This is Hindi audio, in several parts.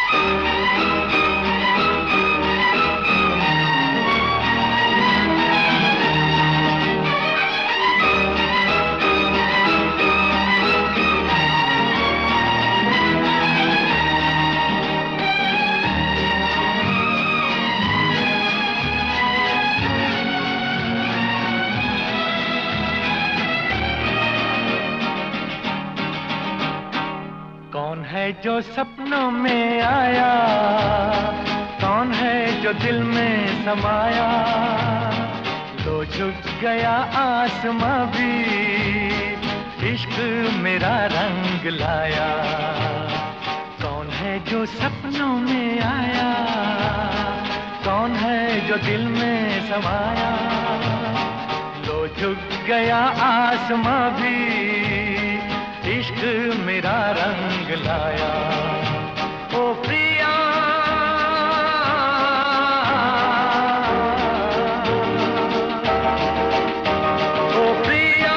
कौन है जो सपनों में आया, कौन है जो दिल में समाया, तो झुक गया आसमां भी इश्क मेरा रंग लाया। कौन है जो सपनों में आया, कौन है जो दिल में समाया, तो झुक गया आसमां भी इश्क मेरा रंग लाया। ओ प्रिया ओ प्रिया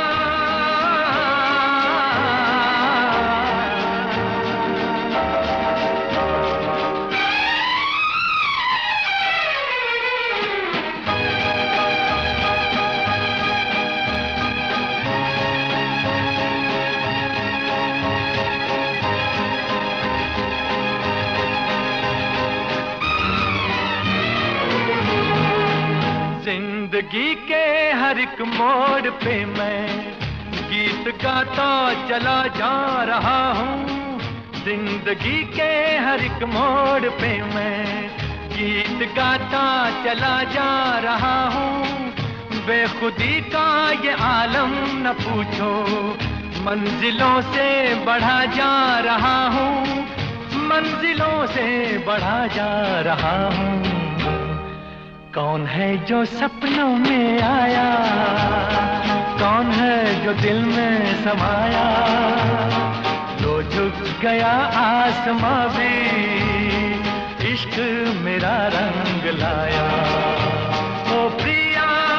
जिंदगी के हर एक मोड़ पे मैं गीत गाता चला जा रहा हूँ। जिंदगी के हर एक मोड़ पे मैं गीत गाता चला जा रहा हूँ। बेखुदी का ये आलम न पूछो, मंजिलों से बढ़ा जा रहा हूँ, मंजिलों से बढ़ा जा रहा हूँ। कौन है जो सपनों में आया, कौन है जो दिल में समाया, तो झुक गया आसमां भी इश्क मेरा रंग लाया। ओ प्रिया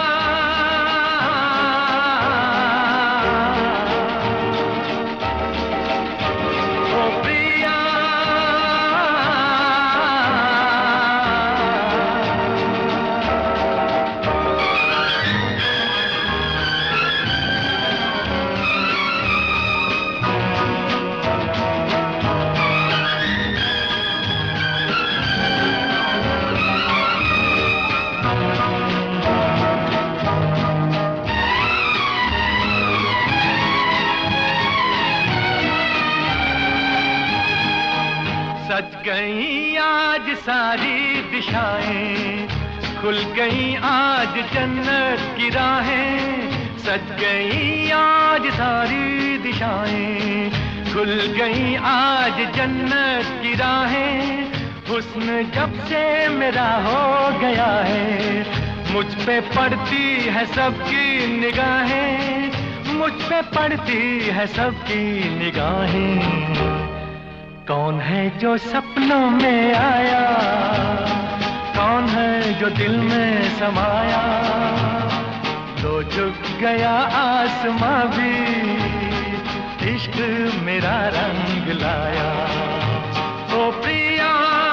ओ प्रिया सज गई आज सारी दिशाएं, खुल गई आज जन्नत की राहें। सज गई आज सारी दिशाएं, खुल गई आज जन्नत की राहें। हुस्न जब से मेरा हो गया है, मुझ पे पड़ती है सबकी निगाहें, मुझ पे पड़ती है सबकी निगाहें। कौन है जो सपनों में आया, कौन है जो दिल में समाया, तो झुक गया आसमां भी इश्क मेरा रंग लाया। ओ प्रिया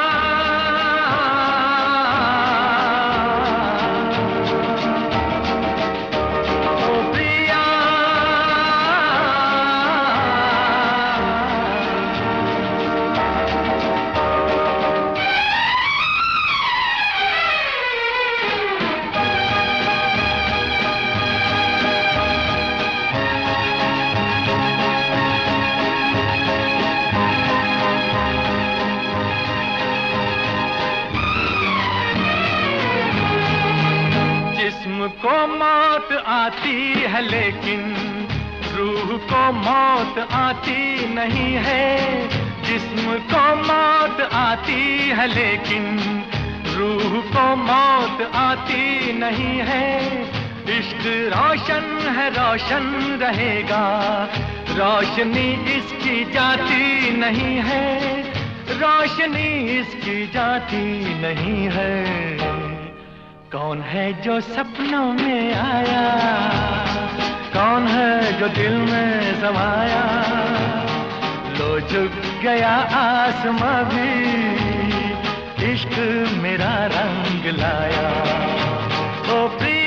जिस्म को मौत आती है लेकिन रूह को मौत आती नहीं है। जिस्म को मौत आती है लेकिन रूह को मौत आती नहीं है। इश्क रोशन है रोशन रहेगा, रोशनी इसकी जाती नहीं है, रोशनी इसकी जाती नहीं है। कौन है जो सपनों में आया, कौन है जो दिल में समाया, तो झुक गया आसमां भी, इश्क मेरा रंग लाया। ओ प्रिय